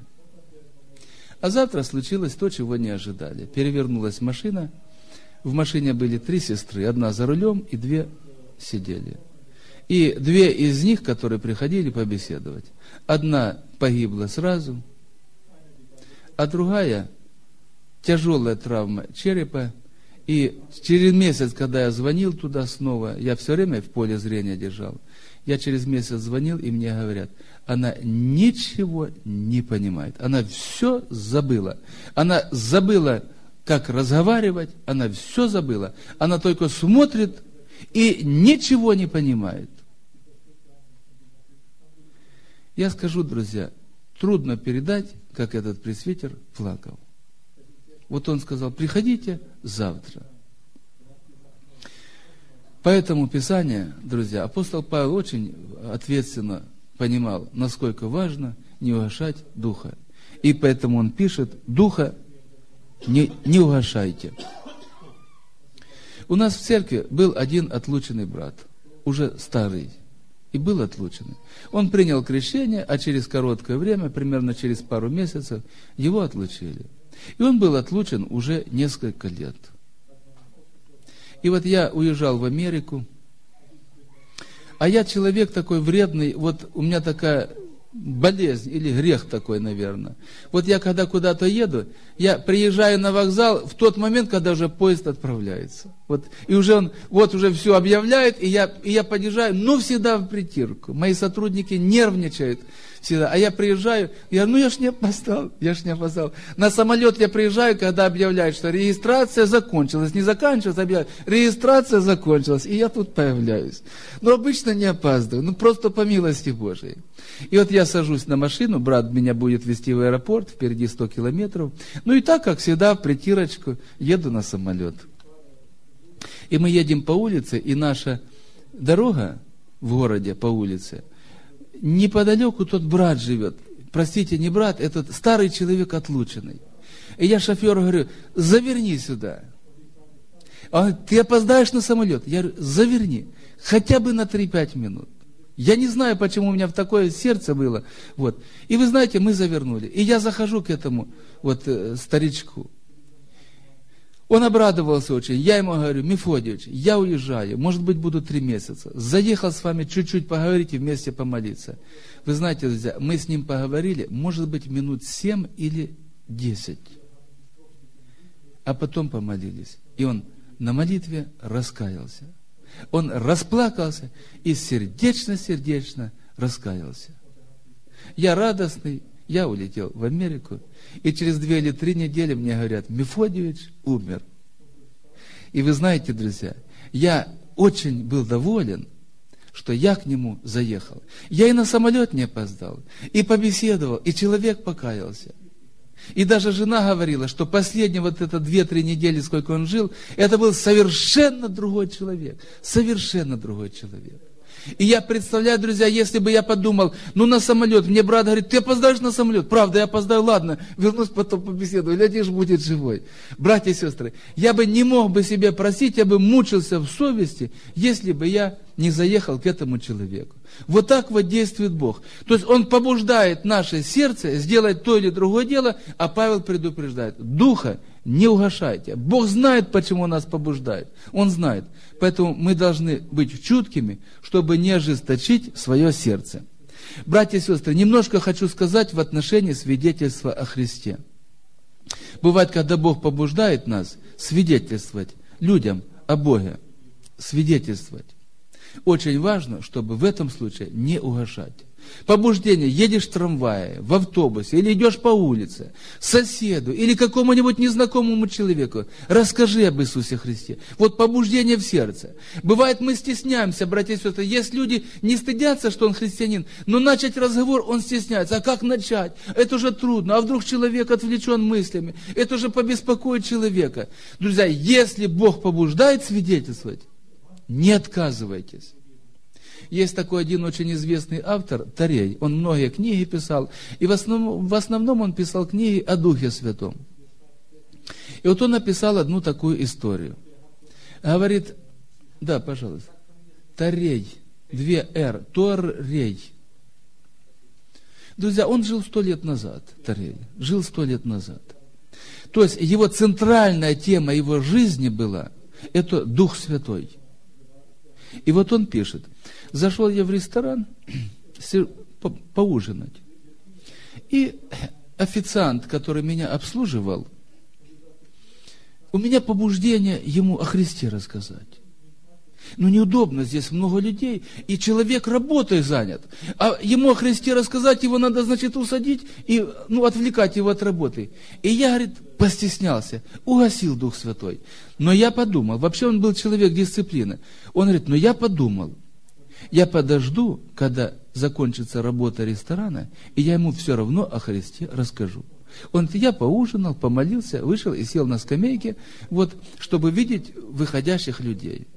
А завтра случилось то, чего не ожидали. Перевернулась машина, в машине были 3 сестры, одна за рулем и 2 сидели. И 2 из них, которые приходили побеседовать, одна погибла сразу, а другая тяжелая травма черепа. И через месяц, когда я звонил туда снова, я все время в поле зрения держал, я через месяц звонил, и мне говорят: она ничего не понимает, она все забыла. Она забыла, как разговаривать, она все забыла. Она только смотрит и ничего не понимает. Я скажу, друзья, трудно передать, как этот пресвитер плакал. Вот он сказал: приходите завтра. Поэтому Писание, друзья, апостол Павел очень ответственно понимал, насколько важно не угашать Духа. И поэтому он пишет: Духа не угашайте. У нас в церкви был один отлученный брат, уже старый, и был отлученный. Он принял крещение, а через короткое время, примерно через пару месяцев, его отлучили. И он был отлучен уже несколько лет. И вот я уезжал в Америку, а я человек такой вредный, вот у меня такая болезнь или грех такой, наверное. Вот я когда куда-то еду, я приезжаю на вокзал в тот момент, когда уже поезд отправляется. Вот, и уже он уже все объявляет, и я подъезжаю, но всегда в притирку. Мои сотрудники нервничают всегда. А я приезжаю, я ж не опоздал. На самолет я приезжаю, когда объявляют, что регистрация закончилась. Не заканчивалась, объявляют, регистрация закончилась, и я тут появляюсь. Но обычно не опаздываю, просто по милости Божией. И вот я сажусь на машину, брат меня будет везти в аэропорт, впереди 100 километров. И так, как всегда, в притирочку еду на самолет. И мы едем по улице, и наша дорога в городе по улице, неподалеку тот брат живет. Простите, не брат, этот старый человек отлученный. И я шоферу говорю: заверни сюда. Он говорит: ты опоздаешь на самолет. Я говорю: заверни, хотя бы на 3-5 минут. Я не знаю, почему у меня в такое сердце было. Вот. И вы знаете, мы завернули. И я захожу к этому старичку. Он обрадовался очень. Я ему говорю: Мефодиевич, я уезжаю, может быть, буду 3 месяца. Заехал с вами чуть-чуть поговорить и вместе помолиться. Вы знаете, друзья, мы с ним поговорили, может быть, минут 7 или 10. А потом помолились. И он на молитве раскаялся. Он расплакался и сердечно раскаялся. Я радостный, я улетел в Америку, и через 2 или 3 недели мне говорят: Мефодиевич умер. И вы знаете, друзья, я очень был доволен, что я к нему заехал. Я и на самолет не опоздал, и побеседовал, и человек покаялся. И даже жена говорила, что последние 2-3 недели, сколько он жил, это был совершенно другой человек. Совершенно другой человек. И я представляю, друзья, если бы я подумал: на самолет, мне брат говорит: ты опоздаешь на самолет. Правда, я опоздаю, ладно, вернусь потом побеседую, глядишь, будет живой. Братья и сестры, я бы не мог бы себе простить, я бы мучился в совести, если бы я не заехал к этому человеку. Вот так вот действует Бог. То есть Он побуждает наше сердце сделать то или другое дело, а Павел предупреждает: Духа не угашайте. Бог знает, почему нас побуждает. Он знает. Поэтому мы должны быть чуткими, чтобы не ожесточить свое сердце. Братья и сестры, немножко хочу сказать в отношении свидетельства о Христе. Бывает, когда Бог побуждает нас свидетельствовать людям о Боге, свидетельствовать. Очень важно, чтобы в этом случае не угашать. Побуждение: едешь в трамвае, в автобусе, или идешь по улице, соседу, или какому-нибудь незнакомому человеку, расскажи об Иисусе Христе. Вот побуждение в сердце. Бывает, мы стесняемся, братья и сестры. Есть люди, не стыдятся, что он христианин, но начать разговор он стесняется. А как начать? Это же трудно. А вдруг человек отвлечен мыслями? Это же побеспокоит человека. Друзья, если Бог побуждает свидетельствовать, не отказывайтесь. Есть такой один очень известный автор, Тарей. Он многие книги писал. И в основном он писал книги о Духе Святом. И вот он написал одну такую историю. Говорит: да, пожалуйста. Тарей. 2 Р. Торрей. Друзья, он жил 100 лет назад. Тарей. Жил 100 лет назад. То есть его центральная тема его жизни была — это Дух Святой. И вот он пишет: зашел я в ресторан поужинать. И официант, который меня обслуживал, у меня побуждение ему о Христе рассказать. Ну, неудобно, здесь много людей, и человек работой занят. А ему о Христе рассказать, его надо, значит, усадить и, отвлекать его от работы. И я, говорит, постеснялся, угасил Дух Святой. Но я подумал, вообще он был человек дисциплины. Он говорит, я подумал, я подожду, когда закончится работа ресторана, и я ему все равно о Христе расскажу. Он говорит, я поужинал, помолился, вышел и сел на скамейке, чтобы видеть выходящих людей.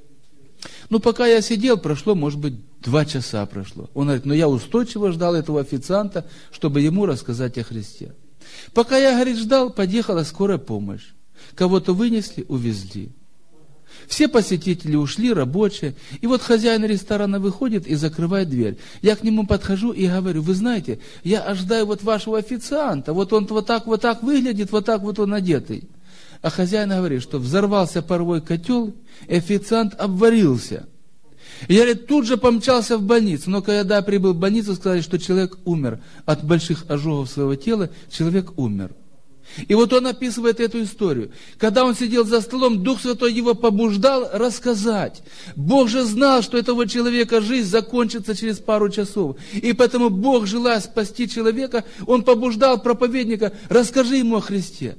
Пока я сидел, прошло, может быть, 2 часа прошло. Он говорит, я устойчиво ждал этого официанта, чтобы ему рассказать о Христе. Пока я, говорит, ждал, подъехала скорая помощь. Кого-то вынесли, увезли. Все посетители ушли, рабочие. И хозяин ресторана выходит и закрывает дверь. Я к нему подхожу и говорю, вы знаете, я ожидаю вашего официанта. Он вот так выглядит, вот так он одетый. А хозяин говорит, что взорвался паровой котел, и официант обварился. И я, говорит, тут же помчался в больницу. Но когда прибыл в больницу, сказали, что человек умер от больших ожогов своего тела, человек умер. И он описывает эту историю. Когда он сидел за столом, Дух Святой его побуждал рассказать. Бог же знал, что этого человека жизнь закончится через пару часов. И поэтому Бог, желая спасти человека, Он побуждал проповедника, расскажи ему о Христе.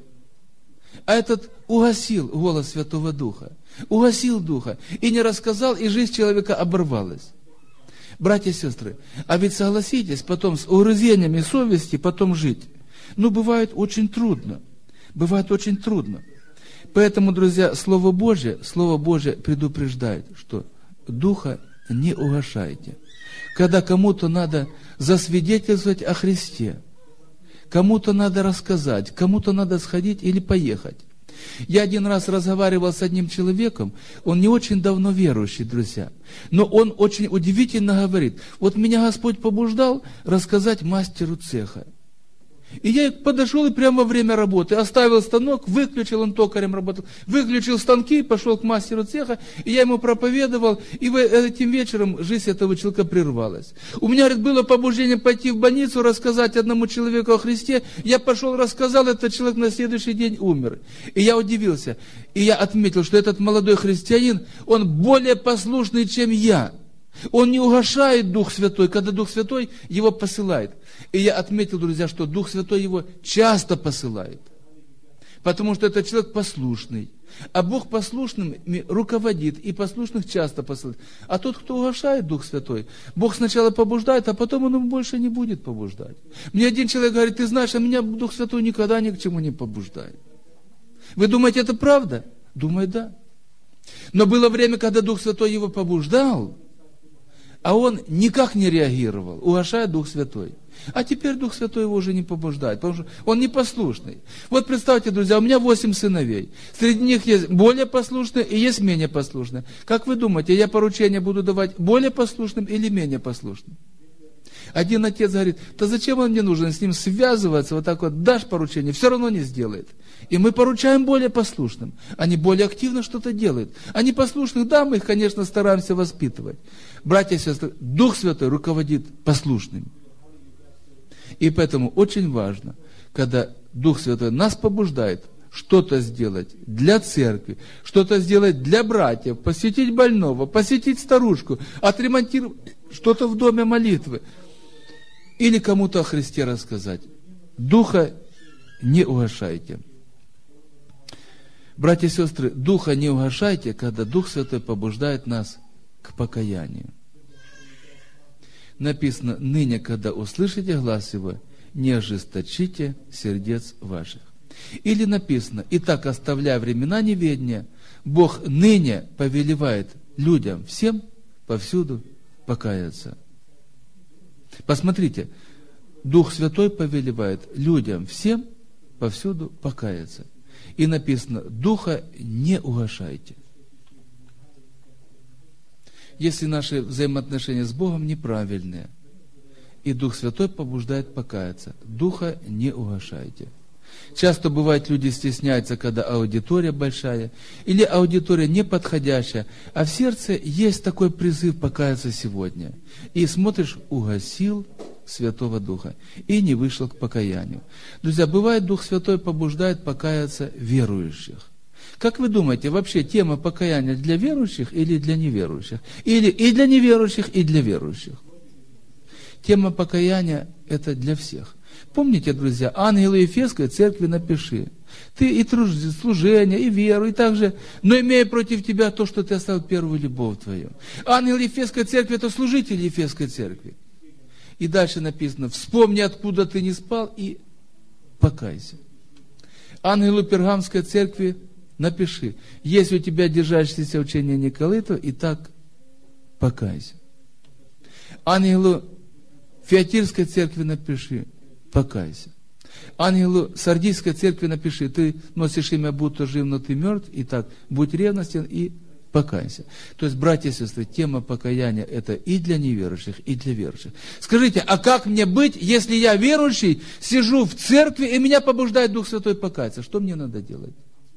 А этот угасил голос Святого Духа. Угасил Духа. И не рассказал, и жизнь человека оборвалась. Братья и сестры, а ведь согласитесь, потом с угрызениями совести потом жить. Бывает очень трудно. Бывает очень трудно. Поэтому, друзья, Слово Божье предупреждает, что Духа не угашайте. Когда кому-то надо засвидетельствовать о Христе, кому-то надо рассказать, кому-то надо сходить или поехать. Я один раз разговаривал с одним человеком, он не очень давно верующий, друзья, но он очень удивительно говорит, меня Господь побуждал рассказать мастеру цеха. И я подошел и прямо во время работы оставил станок, выключил, он токарем работал, выключил станки, пошел к мастеру цеха, и я ему проповедовал, и этим вечером жизнь этого человека прервалась. У меня, говорит, было побуждение пойти в больницу, рассказать одному человеку о Христе, я пошел, рассказал, этот человек на следующий день умер. И я удивился, и я отметил, что этот молодой христианин, он более послушный, чем я. Он не угашает Дух Святой, когда Дух Святой его посылает. И я отметил, друзья, что Дух Святой его часто посылает. Потому что этот человек послушный. А Бог послушными руководит, и послушных часто посылает. А тот, кто угашает Дух Святой, Бог сначала побуждает, а потом он ему больше не будет побуждать. Мне один человек говорит, ты знаешь, а меня Дух Святой никогда ни к чему не побуждает. Вы думаете, это правда? Думаю, да. Но было время, когда Дух Святой его побуждал, а он никак не реагировал, угашает Дух Святой. А теперь Дух Святой его уже не побуждает, потому что он непослушный. Представьте, друзья, у меня 8 сыновей. Среди них есть более послушные и есть менее послушные. Как вы думаете, я поручения буду давать более послушным или менее послушным? Один отец говорит, да зачем он мне нужен, с ним связываться, дашь поручение, все равно не сделает. И мы поручаем более послушным. Они более активно что-то делают. А непослушных, да, мы их, конечно, стараемся воспитывать. Братья и сестры, Дух Святой руководит послушными. И поэтому очень важно, когда Дух Святой нас побуждает что-то сделать для церкви, что-то сделать для братьев, посетить больного, посетить старушку, отремонтировать что-то в доме молитвы, или кому-то о Христе рассказать. Духа не угашайте. Братья и сестры, Духа не угашайте, когда Дух Святой побуждает нас к покаянию. Написано, ныне, когда услышите глас Его, не ожесточите сердец ваших. Или написано, итак, оставляя времена неведения, Бог ныне повелевает людям всем повсюду покаяться. Посмотрите, Дух Святой повелевает людям всем повсюду покаяться. И написано, Духа не угашайте. Если наши взаимоотношения с Богом неправильные, и Дух Святой побуждает покаяться, Духа не угашайте. Часто бывает, люди стесняются, когда аудитория большая, или аудитория неподходящая, а в сердце есть такой призыв покаяться сегодня. И смотришь, угасил Святого Духа, и не вышел к покаянию. Друзья, бывает, Дух Святой побуждает покаяться верующих. Как вы думаете, вообще тема покаяния для верующих или для неверующих? Или и для неверующих, и для верующих? Тема покаяния – это для всех. Помните, друзья, ангелу Ефесской церкви напиши. Ты и служение, и веру, и также, но имея против тебя то, что ты оставил первую любовь твою. Ангел Ефесской церкви – это служитель Ефесской церкви. И дальше написано, вспомни, откуда ты не спал, и покайся. Ангелу Пергамской церкви напиши, если у тебя держащееся учение Николаитова, и так покайся. Ангелу Фиатирской церкви напиши, покайся. Ангелу Сардийской церкви напиши, ты носишь имя, будто жив, но ты мертв, и так, будь ревностен и покайся. То есть, братья и сестры, тема покаяния это и для неверующих, и для верующих. Скажите, а как мне быть, если я верующий, сижу в церкви, и меня побуждает Дух Святой покаяться? Что мне надо делать?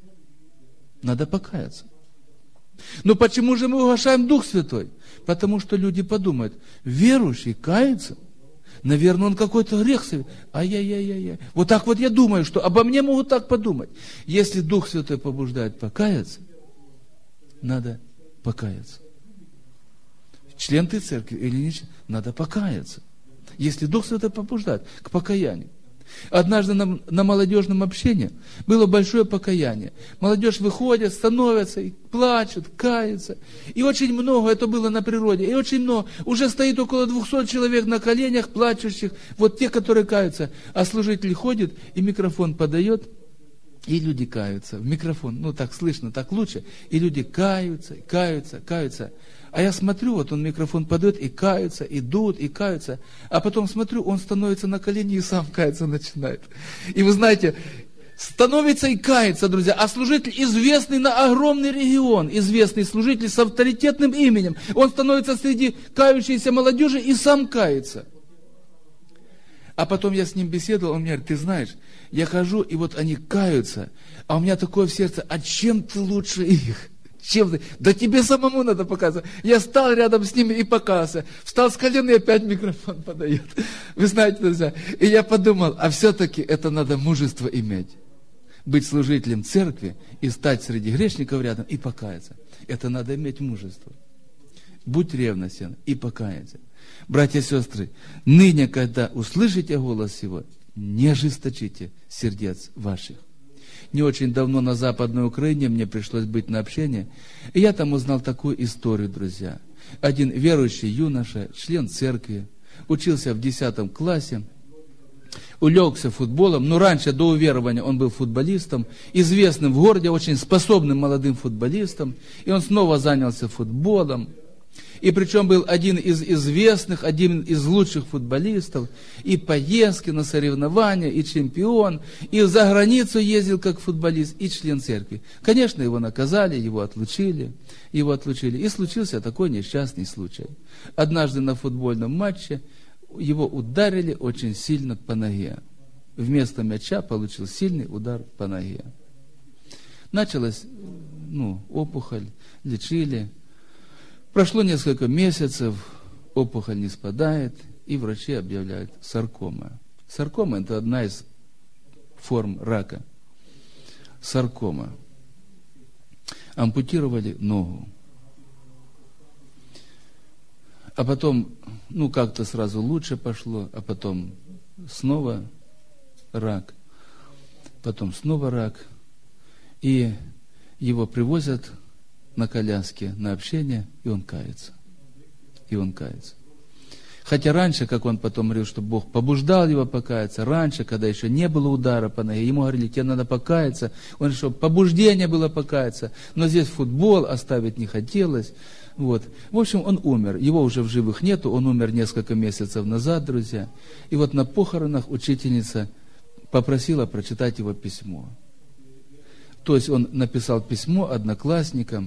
Надо покаяться. Но почему же мы угошаем Дух Святой? Потому что люди подумают, верующий кается? Наверное, он какой-то грех совершил. Ай-яй-яй-яй. Вот так вот я думаю, что обо мне могут так подумать. Если Дух Святой побуждает покаяться, надо покаяться. Член ты церкви или не член, надо покаяться. Если Дух Святой побуждает к покаянию. Однажды на молодежном общении было большое покаяние. Молодежь выходит, становится, и плачут, каются. И очень много, это было на природе, и очень много. Уже стоит около 200 человек на коленях, плачущих. Вот те, которые каются. А служитель ходит, и микрофон подает, и люди каются. В микрофон, ну так слышно, так лучше. И люди каются, каются, каются. А я смотрю, вот он микрофон подает, и каются, идут, и каются. А потом смотрю, он становится на колени и сам каяться начинает. И вы знаете, становится и кается, друзья. А служитель известный на огромный регион, известный служитель с авторитетным именем. Он становится среди кающейся молодежи и сам кается. А потом я с ним беседовал, он мне говорит, ты знаешь, я хожу, и вот они каются, а у меня такое в сердце, а чем ты лучше их? Чем ты? Да тебе самому надо показывать. Я стал рядом с ними и показывался. Встал с колен и опять микрофон подает. Вы знаете, друзья. И я подумал, а все-таки это надо мужество иметь. Быть служителем церкви и стать среди грешников рядом и покаяться. Это надо иметь мужество. Будь ревностен и покаяться. Братья и сестры, ныне, когда услышите голос его, не ожесточите сердец ваших. Не очень давно на Западной Украине мне пришлось быть на общении, и я там узнал такую историю, друзья. Один верующий юноша, член церкви, учился в 10 классе, увлекся футболом, но раньше, до уверования, он был футболистом, известным в городе, очень способным молодым футболистом, и он снова занялся футболом. И причем был один из известных, один из лучших футболистов, и поездки на соревнования, и чемпион, и за границу ездил как футболист, и член церкви. Конечно, его наказали, его отлучили, и случился такой несчастный случай. Однажды на футбольном матче его ударили очень сильно по ноге. Вместо мяча получил сильный удар по ноге. Началась, опухоль, лечили. Прошло несколько месяцев, опухоль не спадает, и врачи объявляют саркома. Саркома – это одна из форм рака. Саркома. Ампутировали ногу. А потом, как-то сразу лучше пошло, а потом снова рак. Потом снова рак. И его привозят на коляске, на общение, и он кается. Хотя раньше, как он потом говорил, что Бог побуждал его покаяться, раньше, когда еще не было удара по ноге, ему говорили, тебе надо покаяться. Он что, побуждение было покаяться, но здесь футбол оставить не хотелось. В общем, он умер. Его уже в живых нету, он умер несколько месяцев назад, друзья. И на похоронах учительница попросила прочитать его письмо. То есть он написал письмо одноклассникам,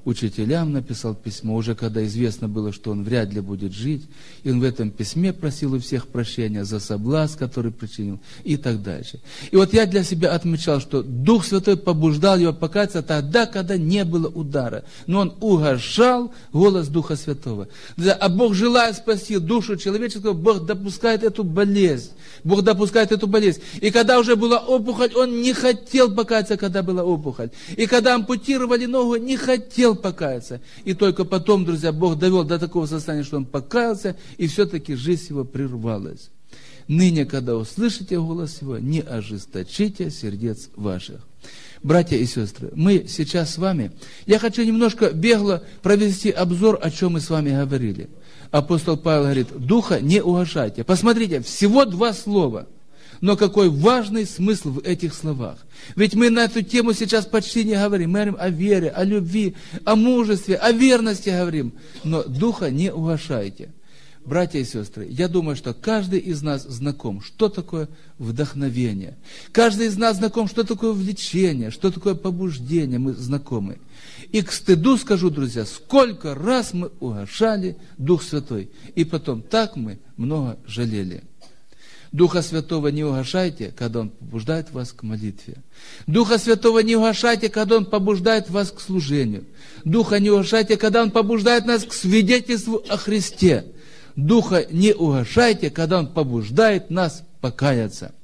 учителям написал письмо, уже когда известно было, что он вряд ли будет жить. И он в этом письме просил у всех прощения за соблазн, который причинил, и так дальше. И вот я для себя отмечал, что Дух Святой побуждал его покаяться тогда, когда не было удара. Но он угошал голос Духа Святого. А Бог, желая спасти душу человеческую, Бог допускает эту болезнь. Бог допускает эту болезнь. И когда уже была опухоль, он не хотел покаяться, когда была опухоль. И когда ампутировали ногу, не хотел покаяться. И только потом, друзья, Бог довел до такого состояния, что он покаялся, и все-таки жизнь его прервалась. Ныне, когда услышите голос его, не ожесточите сердец ваших. Братья и сестры, мы сейчас с вами, я хочу немножко бегло провести обзор, о чем мы с вами говорили. Апостол Павел говорит, духа не угашайте. Посмотрите, всего 2 слова. Но какой важный смысл в этих словах. Ведь мы на эту тему сейчас почти не говорим. Мы говорим о вере, о любви, о мужестве, о верности говорим. Но духа не угашайте. Братья и сестры, я думаю, что каждый из нас знаком, что такое вдохновение. Каждый из нас знаком, что такое влечение, что такое побуждение, мы знакомы. И к стыду скажу, друзья, сколько раз мы угашали Дух Святой, и потом так мы много жалели. Духа Святого не угашайте, когда Он побуждает вас к молитве. Духа Святого не угашайте, когда Он побуждает вас к служению. Духа не угашайте, когда Он побуждает нас к свидетельству о Христе. Духа не угашайте, когда Он побуждает нас покаяться.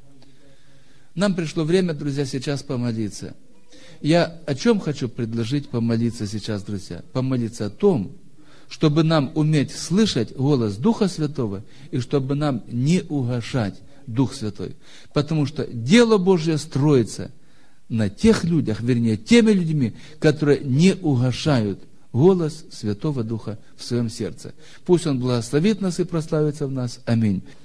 Нам пришло время, друзья, сейчас помолиться. Я о чем хочу предложить помолиться сейчас, друзья? Помолиться о том, чтобы нам уметь слышать голос Духа Святого, и чтобы нам не угашать Дух Святой. Потому что дело Божье строится на тех людях, вернее, теми людьми, которые не угашают голос Святого Духа в своем сердце. Пусть Он благословит нас и прославится в нас. Аминь.